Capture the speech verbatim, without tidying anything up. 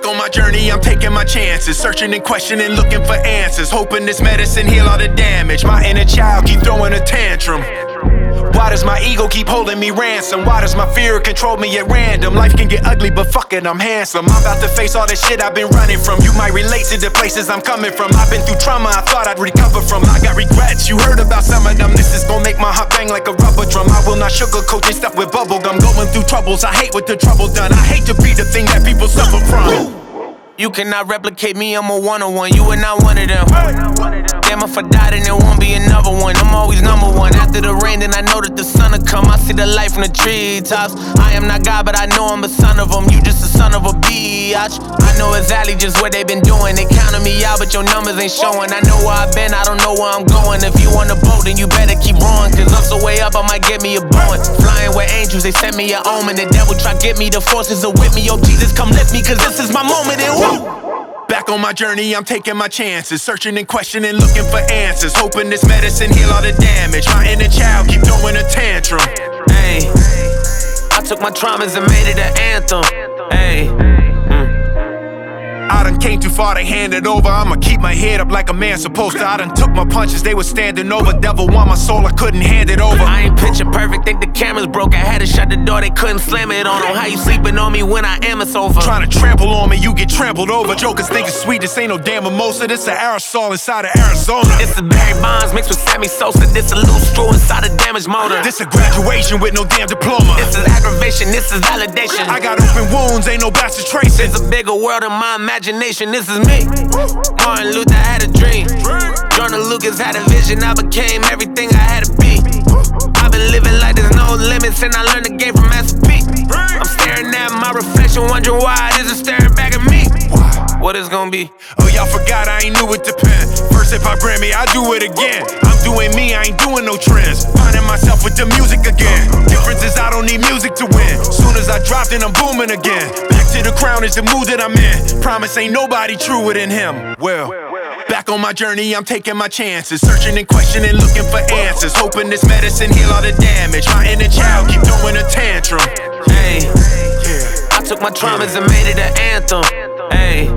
Back on my journey, I'm taking my chances, searching and questioning, looking for answers, hoping this medicine heal all the damage. My inner child keep throwing a tantrum. Why does my ego keep holding me ransom? Why does my fear control me at random? Life can get ugly, but fuck it, I'm handsome. I'm about to face all the shit I've been running from. You might relate to the places I'm coming from. I've been through trauma I thought I'd recover from. I got regrets, you heard about some of them. This is gon' make my heart bang like a rubber drum. I will not sugarcoat this stuff with bubble gum. Going through troubles, I hate what the trouble done. I hate to be the thing that people suffer from. You cannot replicate me, I'm a one-on-one. You are not one of them. Damn, if I die, then there won't be another one. I'm always number one. After the rain, then I know that the sun will come. I see the light from the treetops. I am not God, but I know I'm a son of them. You just a son of a biatch. I know exactly just what they been doing. They counted me out, but your numbers ain't showing. I know where I've been, I don't know where I'm going. If you on the boat, then you better keep rowing. Cause up so way up, I might get me a Boeing. Flying with angels, they sent me a omen. The devil try get me, the forces are with me. Oh Jesus, come lift me, cause this is my moment. And woo! Back on my journey, I'm taking my chances, searching and questioning, looking for answers, hoping this medicine heal all the damage. My inner child keep throwing a tantrum. Hey, I took my traumas and made it an anthem. Hey, I done came too far to hand it over. I'ma keep my head up like a man supposed to. I done took my punches, they were standing over. Devil want my soul, I couldn't hand it over. I ain't picture perfect, think the camera's broke. I had to shut the door, they couldn't slam it on them. How you sleeping on me when I am, it's over. Trying to trample on me, you get trampled over. Jokers think it's sweet, this ain't no damn mimosa. This an aerosol inside of Arizona. This is Barry Bonds mixed with Sammy Sosa. This a loose screw inside a damaged motor. This a graduation with no damn diploma. This is aggravation, this is validation. I got open wounds, ain't no bastard tracing. There's a bigger world in my imagination, this is me. Martin Luther had a dream. Jordan Lucas had a vision, I became everything I had to be. I've been living like there's no limits, and I learned the game from Master P. I'm staring at my reflection, wondering why it isn't staring back at me. What it's gonna be? Oh, y'all forgot I ain't new with the pen. First if I Grammy, I do it again. I'm doing me, I ain't doing no trends. Finding myself with the music again. Difference is I don't need music to win. Soon as I drop, then I'm booming again. Back to the crown is the mood that I'm in. Promise ain't nobody truer than him. Well, back on my journey, I'm taking my chances, searching and questioning, looking for answers, hoping this medicine heal all the damage. My inner child keep throwing a tantrum. Hey, I took my traumas and made it an anthem. Hey.